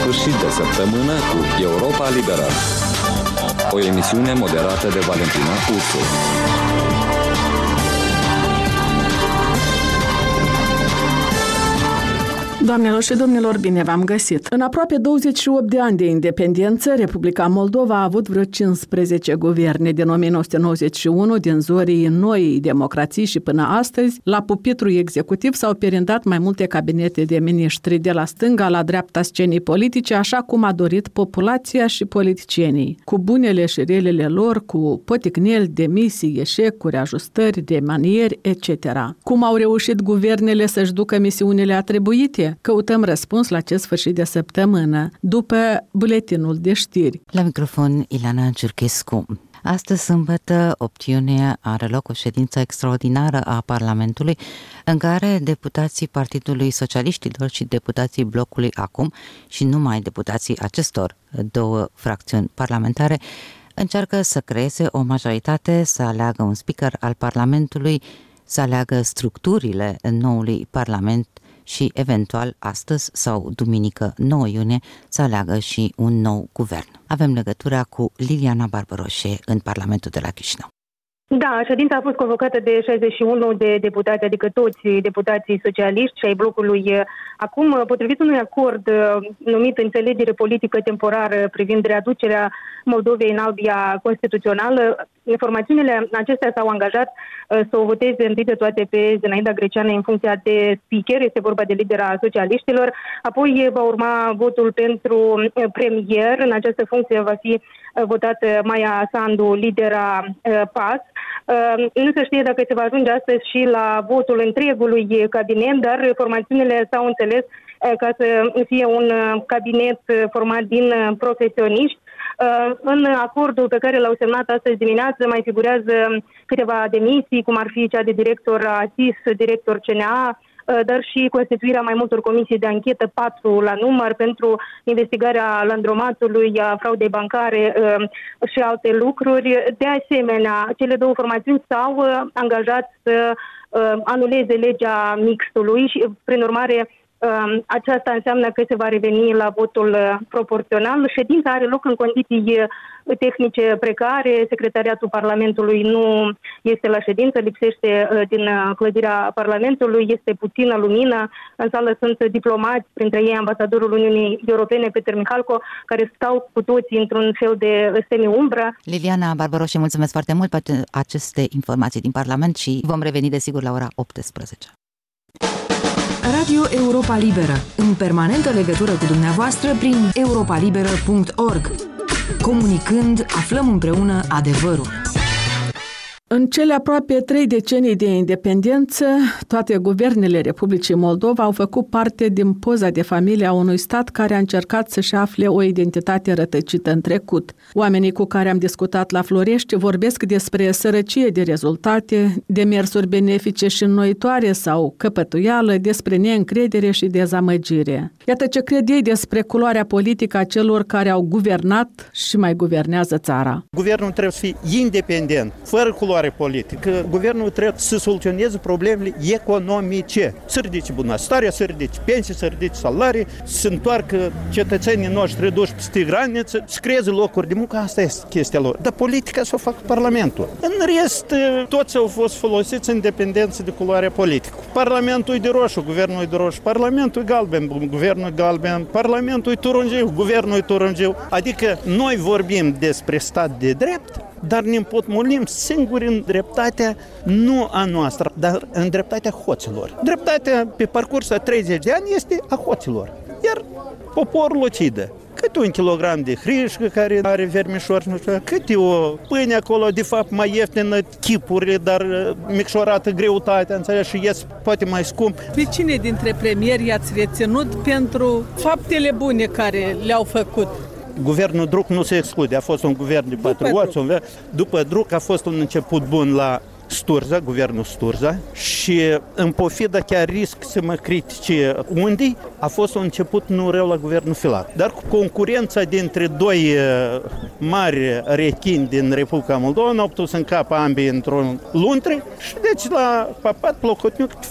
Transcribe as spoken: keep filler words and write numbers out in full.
sfârșit de săptămână cu Europa Liberă. O emisiune moderată de Valentina Ursu. Doamnelor și domnilor, bine v-am găsit! În aproape douăzeci și opt de ani de independență, Republica Moldova a avut vreo cincisprezece guverne din o mie nouă sute nouăzeci și unu, din zorii noii democrații și până astăzi. La pupitru executiv s-au perindat mai multe cabinete de miniștri de la stânga la dreapta scenii politice, așa cum a dorit populația și politicienii, cu bunele și relele lor, cu poticneli, demisii, eșecuri, ajustări de manieri, et cetera. Cum au reușit guvernele să-și ducă misiunile atribuite? Căutăm răspuns la acest sfârșit de săptămână, după buletinul de știri. La microfon, Ilana Giurchescu. Astăzi, sâmbătă, opt iunie, are loc o ședință extraordinară a Parlamentului, în care deputații Partidului Socialiștilor și deputații Blocului Acum, și numai deputații acestor două fracțiuni parlamentare, încearcă să creeze o majoritate, să aleagă un speaker al Parlamentului, să aleagă structurile noului Parlament și, eventual, astăzi sau duminică nouă iunie, să aleagă și un nou guvern. Avem legătura cu Liliana Barbaroșe în Parlamentul de la Chișinău. Da, ședința a fost convocată de șaizeci și unu de deputați, adică toți deputații socialiști și ai blocului. Acum, potrivit unui acord numit Înțelegere politică temporară privind readucerea Moldovei în albia constituțională, informațiunile acestea s-au angajat să o voteze întâi de toate pe Zenaida Greceanu în funcția de speaker, este vorba de lidera socialiștilor, apoi va urma votul pentru premier, în această funcție va fi votată Maia Sandu, lidera P A S. Nu se știe dacă se va ajunge astăzi și la votul întregului cabinet, dar formațiunile s-au înțeles ca să fie un cabinet format din profesioniști. În acordul pe care l-au semnat astăzi dimineață mai figurează câteva demisii, cum ar fi cea de director A S I S, director C N A, dar și constituirea mai multor comisii de anchetă, patru la număr, pentru investigarea landromatului, a fraudei bancare și alte lucruri. De asemenea, cele două formațiuni s-au angajat să anuleze legea mixtului și, prin urmare, aceasta înseamnă că se va reveni la votul proporțional. Ședința are loc în condiții tehnice precare. Secretariatul Parlamentului nu este la ședință, lipsește din clădirea Parlamentului, este puțină lumină. În sală sunt diplomați, printre ei ambasadorul Uniunii Europene, Peter Michalco, care stau cu toții într-un fel de semi-umbră. Liliana Barbaroșe, mulțumesc foarte mult pentru aceste informații din Parlament și vom reveni desigur la ora optsprezece. Radio Europa Liberă, în permanentă legătură cu dumneavoastră prin europa liberă punct org. Comunicând, aflăm împreună adevărul. În cele aproape trei decenii de independență, toate guvernele Republicii Moldova au făcut parte din poza de familie a unui stat care a încercat să-și afle o identitate rătăcită în trecut. Oamenii cu care am discutat la Florești vorbesc despre sărăcie de rezultate, demersuri benefice și înnoitoare sau căpătuială, despre neîncredere și dezamăgire. Iată ce cred ei despre culoarea politică a celor care au guvernat și mai guvernează țara. Guvernul trebuie să fie independent, fără culoare politică. Guvernul trebuie să soluționeze problemele economice. Să ridice bunăstarea, să ridice pensii, să ridice salarii, să întoarcă cetățenii noștri reduși peste graniță, să creeze locuri de muncă. Asta este chestia lor. Dar politica să o facă Parlamentul. În rest, toți au fost folosiți în dependență de culoarea politică. Parlamentul e de roșu, guvernul e de roșu, Parlamentul e galben, guvernul e galben, Parlamentul e turungiu, guvernul e turungiu. Adică noi vorbim despre stat de drept, dar ne împotmolim singuri în dreptatea nu a noastră, dar în dreptatea hoților. Dreptatea pe parcursul a treizeci de ani este a hoților, iar poporul o cidă. Câte un kilogram de hrișcă care are vermișori, nu știu, câte o pâine acolo, de fapt mai ieftină chipurile, dar micșorată greutatea, înțelegi, și ies poate mai scump. Pe cine dintre premieri i-ați reținut pentru faptele bune care le-au făcut? Guvernul Druc nu se exclude, a fost un guvern de patrioți. După Druc a fost un început bun la Sturza, guvernul Sturza, și în pofida chiar risc să mă critice unde, a fost un început nu rău la guvernul Filat. Dar cu concurența dintre doi mari rechini din Republica Moldova, n-au putut să încapă ambii într-un luntre și deci la Papat, Plocotniuc,